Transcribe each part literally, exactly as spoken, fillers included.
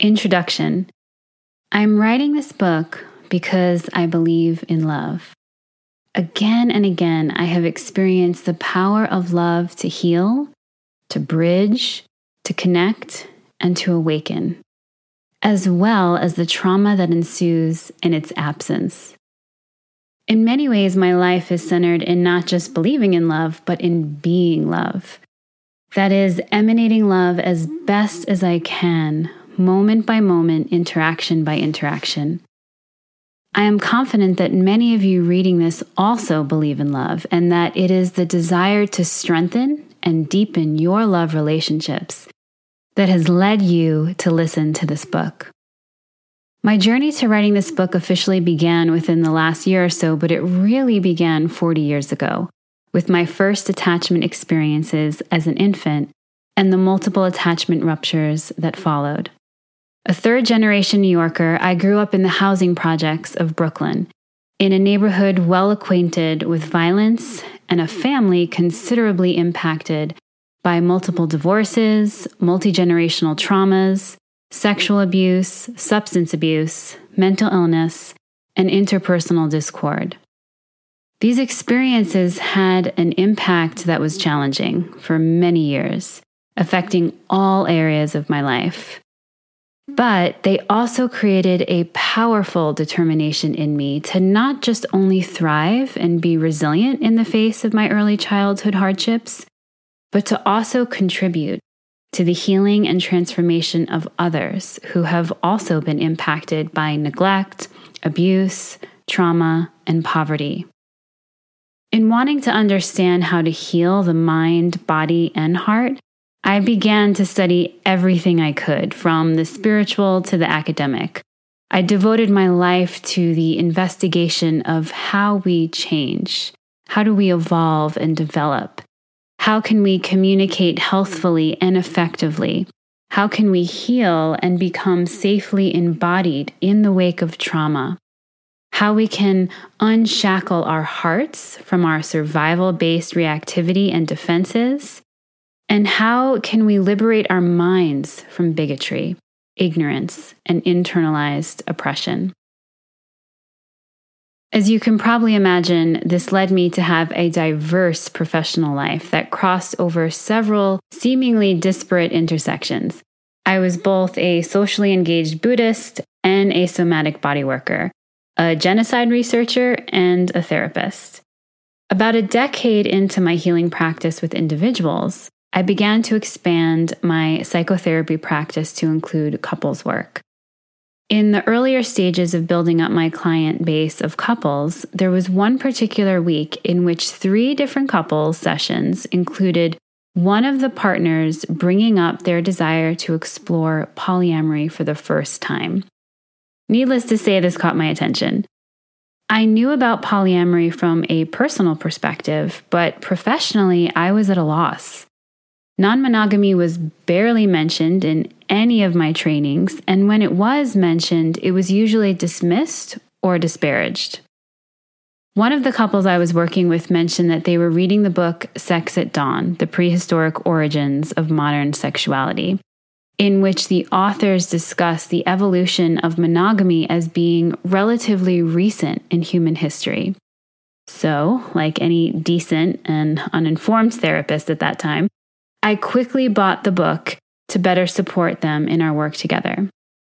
Introduction. I'm writing this book because I believe in love. Again and again, I have experienced the power of love to heal, to bridge, to connect, and to awaken, as well as the trauma that ensues in its absence. In many ways, my life is centered in not just believing in love, but in being love. That is, emanating love as best as I can, moment by moment, interaction by interaction. I am confident that many of you reading this also believe in love, and that it is the desire to strengthen and deepen your love relationships that has led you to listen to this book. My journey to writing this book officially began within the last year or so, but it really began forty years ago, with my first attachment experiences as an infant and the multiple attachment ruptures that followed. A third-generation New Yorker, I grew up in the housing projects of Brooklyn, in a neighborhood well acquainted with violence and a family considerably impacted by multiple divorces, multi-generational traumas, sexual abuse, substance abuse, mental illness, and interpersonal discord. These experiences had an impact that was challenging for many years, affecting all areas of my life. But they also created a powerful determination in me to not just only thrive and be resilient in the face of my early childhood hardships, but to also contribute to the healing and transformation of others who have also been impacted by neglect, abuse, trauma, and poverty. In wanting to understand how to heal the mind, body, and heart, I began to study everything I could, from the spiritual to the academic. I devoted my life to the investigation of how we change. How do we evolve and develop? How can we communicate healthfully and effectively? How can we heal and become safely embodied in the wake of trauma? How we can unshackle our hearts from our survival-based reactivity and defenses? And how can we liberate our minds from bigotry, ignorance, and internalized oppression? As you can probably imagine, this led me to have a diverse professional life that crossed over several seemingly disparate intersections. I was both a socially engaged Buddhist and a somatic body worker, a genocide researcher, and a therapist. About a decade into my healing practice with individuals, I began to expand my psychotherapy practice to include couples work. In the earlier stages of building up my client base of couples, there was one particular week in which three different couples sessions included one of the partners bringing up their desire to explore polyamory for the first time. Needless to say, this caught my attention. I knew about polyamory from a personal perspective, but professionally, I was at a loss. Non-monogamy was barely mentioned in any of my trainings, and when it was mentioned, it was usually dismissed or disparaged. One of the couples I was working with mentioned that they were reading the book Sex at Dawn, The Prehistoric Origins of Modern Sexuality, in which the authors discuss the evolution of monogamy as being relatively recent in human history. So, like any decent and uninformed therapist at that time, I quickly bought the book to better support them in our work together.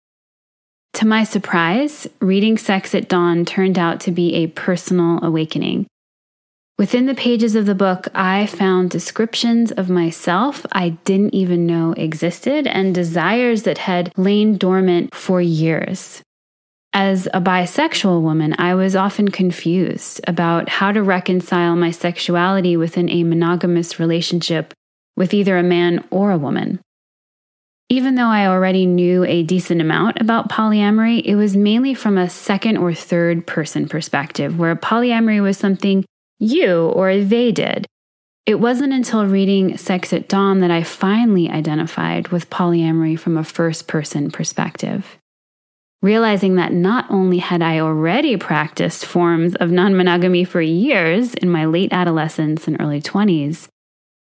To my surprise, reading Sex at Dawn turned out to be a personal awakening. Within the pages of the book, I found descriptions of myself I didn't even know existed and desires that had lain dormant for years. As a bisexual woman, I was often confused about how to reconcile my sexuality within a monogamous relationship with either a man or a woman. Even though I already knew a decent amount about polyamory, it was mainly from a second or third person perspective, where polyamory was something you or they did. It wasn't until reading Sex at Dawn that I finally identified with polyamory from a first person perspective. Realizing that not only had I already practiced forms of non-monogamy for years in my late adolescence and early twenties,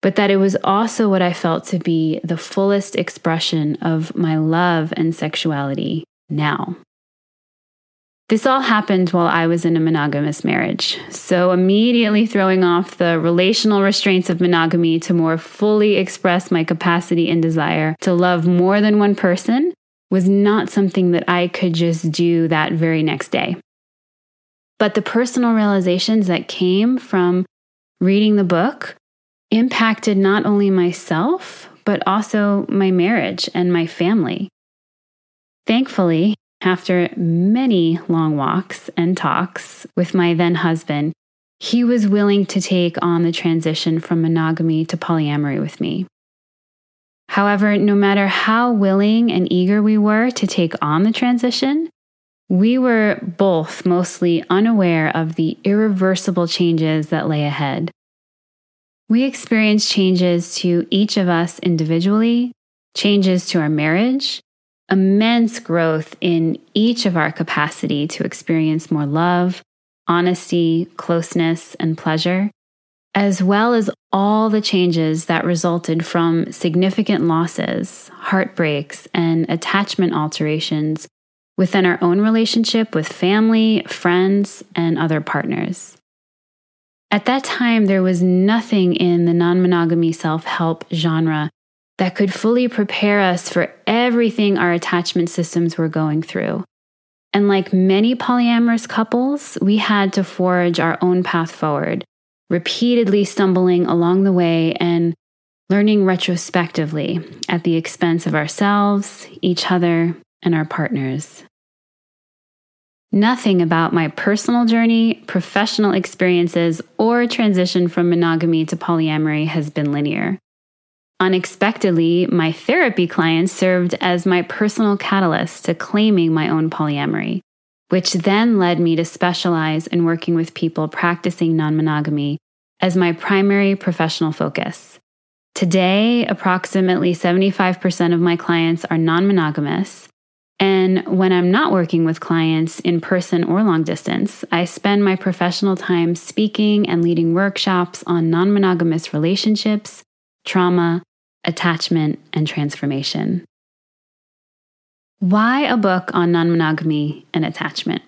but that it was also what I felt to be the fullest expression of my love and sexuality now. This all happened while I was in a monogamous marriage, so immediately throwing off the relational restraints of monogamy to more fully express my capacity and desire to love more than one person was not something that I could just do that very next day. But the personal realizations that came from reading the book impacted not only myself, but also my marriage and my family. Thankfully, after many long walks and talks with my then husband, he was willing to take on the transition from monogamy to polyamory with me. However, no matter how willing and eager we were to take on the transition, we were both mostly unaware of the irreversible changes that lay ahead. We experienced changes to each of us individually, changes to our marriage, immense growth in each of our capacity to experience more love, honesty, closeness, and pleasure, as well as all the changes that resulted from significant losses, heartbreaks, and attachment alterations within our own relationship with family, friends, and other partners. At that time, there was nothing in the non-monogamy self-help genre that could fully prepare us for everything our attachment systems were going through. And like many polyamorous couples, we had to forge our own path forward, repeatedly stumbling along the way and learning retrospectively at the expense of ourselves, each other, and our partners. Nothing about my personal journey, professional experiences, or transition from monogamy to polyamory has been linear. Unexpectedly, my therapy clients served as my personal catalyst to claiming my own polyamory, which then led me to specialize in working with people practicing non-monogamy as my primary professional focus. Today, approximately seventy-five percent of my clients are non-monogamous, and when I'm not working with clients in person or long distance, I spend my professional time speaking and leading workshops on non-monogamous relationships, trauma, attachment, and transformation. Why a book on non-monogamy and attachment?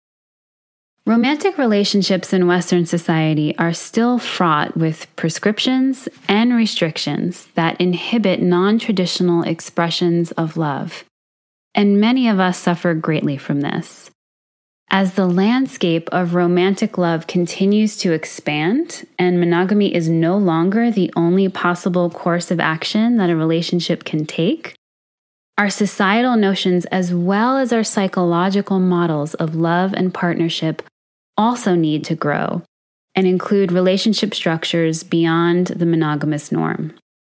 Romantic relationships in Western society are still fraught with prescriptions and restrictions that inhibit non-traditional expressions of love, and many of us suffer greatly from this. As the landscape of romantic love continues to expand and monogamy is no longer the only possible course of action that a relationship can take, our societal notions as well as our psychological models of love and partnership also need to grow and include relationship structures beyond the monogamous norm.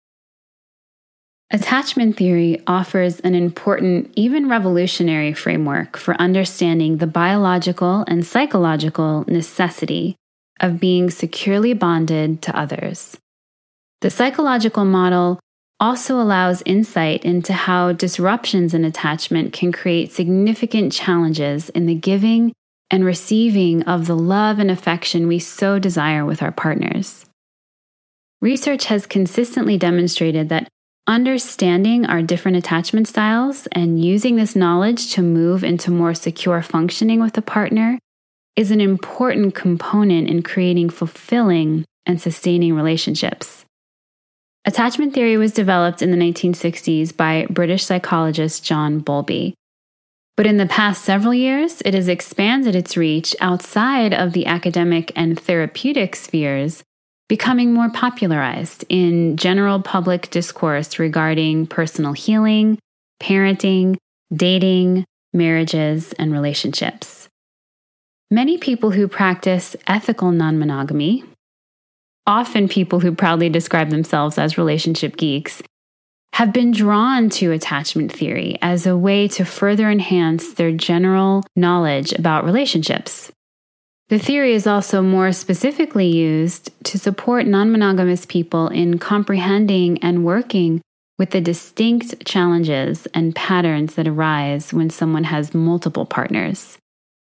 Attachment theory offers an important, even revolutionary framework for understanding the biological and psychological necessity of being securely bonded to others. The psychological model also allows insight into how disruptions in attachment can create significant challenges in the giving and receiving of the love and affection we so desire with our partners. Research has consistently demonstrated that understanding our different attachment styles and using this knowledge to move into more secure functioning with a partner is an important component in creating fulfilling and sustaining relationships. Attachment theory was developed in the nineteen sixties by British psychologist John Bowlby. But in the past several years, it has expanded its reach outside of the academic and therapeutic spheres, becoming more popularized in general public discourse regarding personal healing, parenting, dating, marriages, and relationships. Many people who practice ethical non-monogamy, often people who proudly describe themselves as relationship geeks, have been drawn to attachment theory as a way to further enhance their general knowledge about relationships. The theory is also more specifically used to support non-monogamous people in comprehending and working with the distinct challenges and patterns that arise when someone has multiple partners.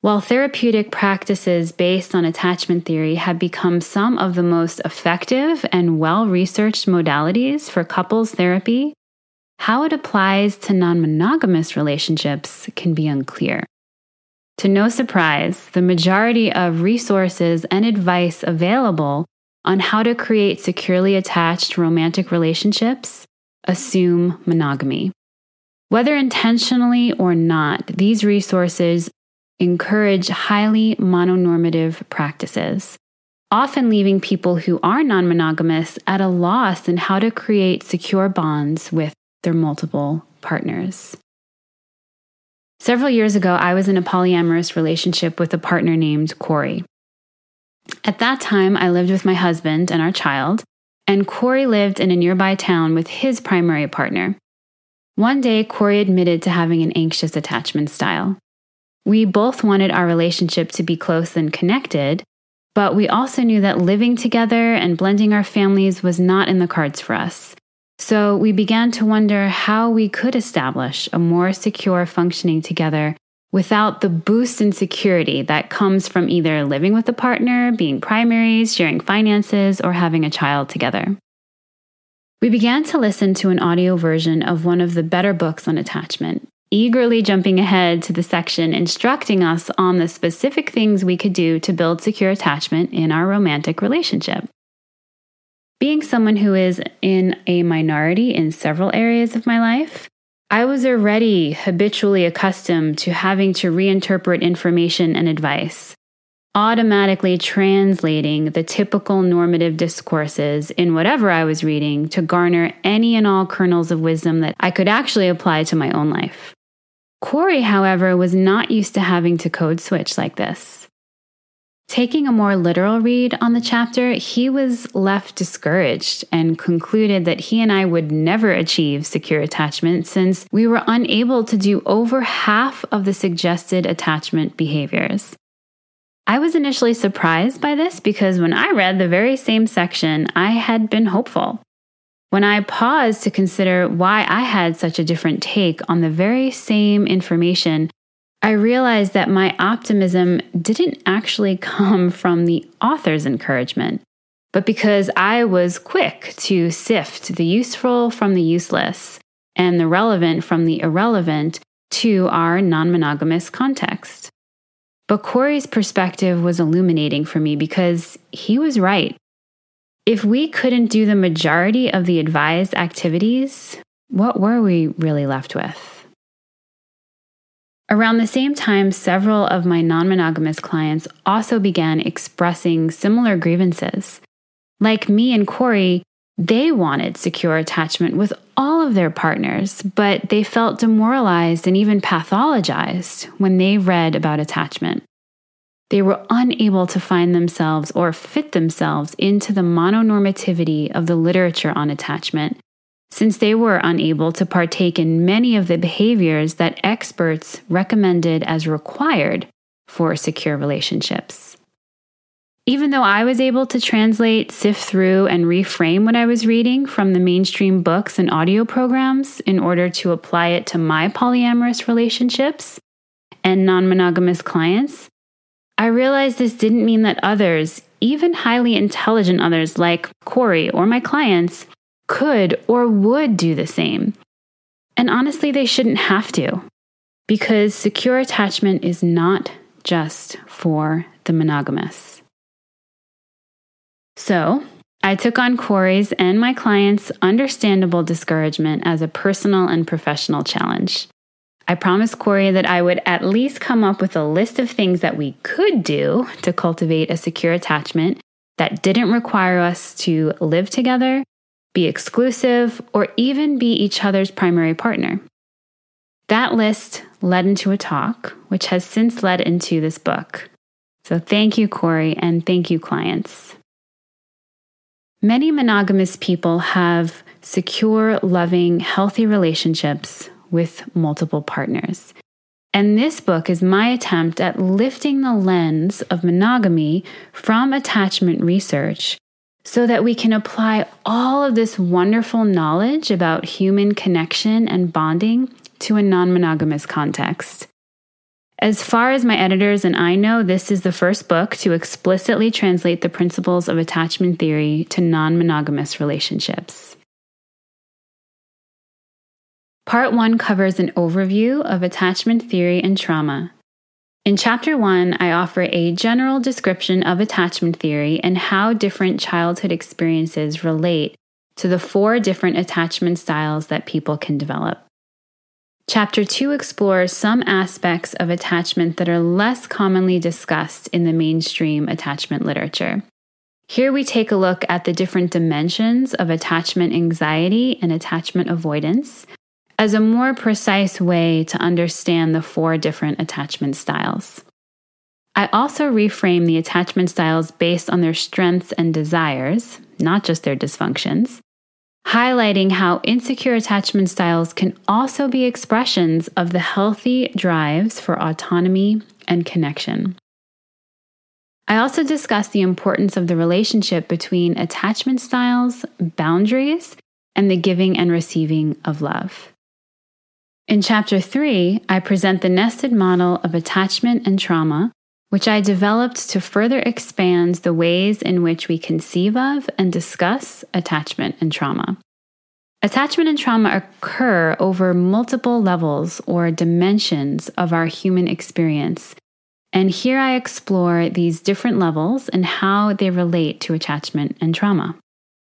While therapeutic practices based on attachment theory have become some of the most effective and well-researched modalities for couples therapy, how it applies to non-monogamous relationships can be unclear. To no surprise, the majority of resources and advice available on how to create securely attached romantic relationships assume monogamy. Whether intentionally or not, these resources encourage highly mononormative practices, often leaving people who are non-monogamous at a loss in how to create secure bonds with their multiple partners. Several years ago, I was in a polyamorous relationship with a partner named Corey. At that time, I lived with my husband and our child, and Corey lived in a nearby town with his primary partner. One day, Corey admitted to having an anxious attachment style. We both wanted our relationship to be close and connected, but we also knew that living together and blending our families was not in the cards for us. So we began to wonder how we could establish a more secure functioning together without the boost in security that comes from either living with a partner, being primaries, sharing finances, or having a child together. We began to listen to an audio version of one of the better books on attachment, eagerly jumping ahead to the section instructing us on the specific things we could do to build secure attachment in our romantic relationship. Being someone who is in a minority in several areas of my life, I was already habitually accustomed to having to reinterpret information and advice, automatically translating the typical normative discourses in whatever I was reading to garner any and all kernels of wisdom that I could actually apply to my own life. Corey, however, was not used to having to code switch like this. Taking a more literal read on the chapter, he was left discouraged and concluded that he and I would never achieve secure attachment since we were unable to do over half of the suggested attachment behaviors. I was initially surprised by this because when I read the very same section, I had been hopeful. When I paused to consider why I had such a different take on the very same information, I realized that my optimism didn't actually come from the author's encouragement, but because I was quick to sift the useful from the useless and the relevant from the irrelevant to our non-monogamous context. But Corey's perspective was illuminating for me because he was right. If we couldn't do the majority of the advised activities, what were we really left with? Around the same time, several of my non-monogamous clients also began expressing similar grievances. Like me and Corey, they wanted secure attachment with all of their partners, but they felt demoralized and even pathologized when they read about attachment. They were unable to find themselves or fit themselves into the mononormativity of the literature on attachment, since they were unable to partake in many of the behaviors that experts recommended as required for secure relationships. Even though I was able to translate, sift through, and reframe what I was reading from the mainstream books and audio programs in order to apply it to my polyamorous relationships and non-monogamous clients, I realized this didn't mean that others, even highly intelligent others like Corey or my clients, could or would do the same. And honestly, they shouldn't have to, because secure attachment is not just for the monogamous. So, I took on Corey's and my clients' understandable discouragement as a personal and professional challenge. I promised Corey that I would at least come up with a list of things that we could do to cultivate a secure attachment that didn't require us to live together, be exclusive, or even be each other's primary partner. That list led into a talk, which has since led into this book. So thank you, Corey, and thank you, clients. Many monogamous people have secure, loving, healthy relationships with multiple partners. And this book is my attempt at lifting the lens of monogamy from attachment research so that we can apply all of this wonderful knowledge about human connection and bonding to a non-monogamous context. As far as my editors and I know, this is the first book to explicitly translate the principles of attachment theory to non-monogamous relationships. Part one covers an overview of attachment theory and trauma. In Chapter one, I offer a general description of attachment theory and how different childhood experiences relate to the four different attachment styles that people can develop. Chapter two explores some aspects of attachment that are less commonly discussed in the mainstream attachment literature. Here we take a look at the different dimensions of attachment anxiety and attachment avoidance as a more precise way to understand the four different attachment styles. I also reframe the attachment styles based on their strengths and desires, not just their dysfunctions, highlighting how insecure attachment styles can also be expressions of the healthy drives for autonomy and connection. I also discuss the importance of the relationship between attachment styles, boundaries, and the giving and receiving of love. In Chapter three, I present the nested model of attachment and trauma, which I developed to further expand the ways in which we conceive of and discuss attachment and trauma. Attachment and trauma occur over multiple levels or dimensions of our human experience, and here I explore these different levels and how they relate to attachment and trauma.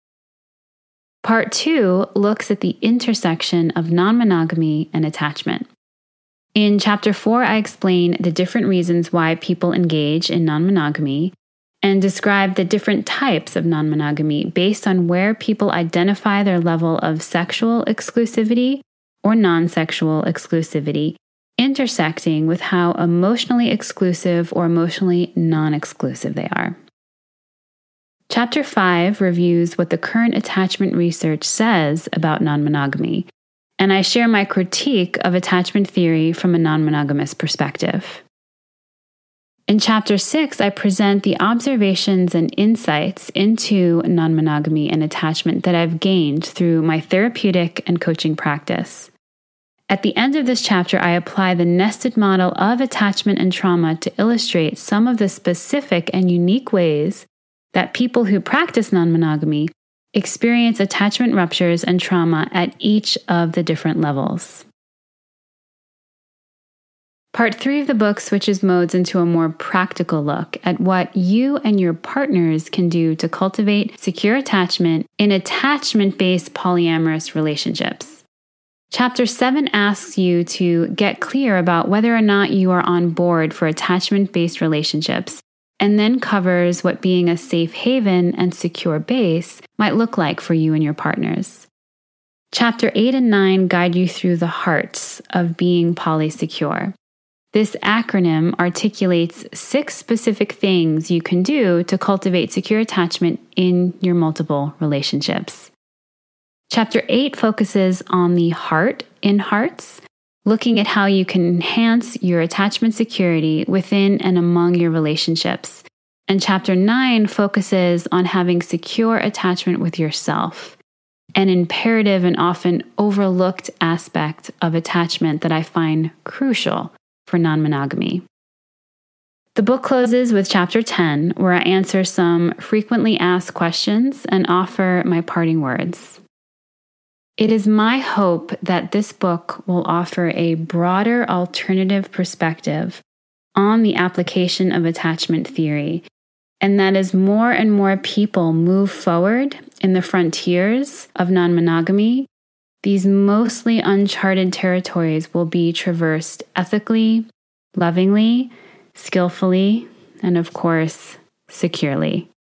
Part two looks at the intersection of non-monogamy and attachment. In Chapter four, I explain the different reasons why people engage in non-monogamy and describe the different types of non-monogamy based on where people identify their level of sexual exclusivity or non-sexual exclusivity, intersecting with how emotionally exclusive or emotionally non-exclusive they are. Chapter five reviews what the current attachment research says about non-monogamy, and I share my critique of attachment theory from a non-monogamous perspective. In Chapter six, I present the observations and insights into non-monogamy and attachment that I've gained through my therapeutic and coaching practice. At the end of this chapter, I apply the nested model of attachment and trauma to illustrate some of the specific and unique ways that people who practice non-monogamy experience attachment ruptures and trauma at each of the different levels. Part three of the book switches modes into a more practical look at what you and your partners can do to cultivate secure attachment in attachment-based polyamorous relationships. Chapter seven asks you to get clear about whether or not you are on board for attachment-based relationships, and then covers what being a safe haven and secure base might look like for you and your partners. Chapter eight and nine guide you through the hearts of being polysecure. This acronym articulates six specific things you can do to cultivate secure attachment in your multiple relationships. Chapter eight focuses on the heart in hearts, looking at how you can enhance your attachment security within and among your relationships. And Chapter nine focuses on having secure attachment with yourself, an imperative and often overlooked aspect of attachment that I find crucial for non-monogamy. The book closes with Chapter ten, where I answer some frequently asked questions and offer my parting words. It is my hope that this book will offer a broader alternative perspective on the application of attachment theory, and that as more and more people move forward in the frontiers of non-monogamy, these mostly uncharted territories will be traversed ethically, lovingly, skillfully, and of course, securely.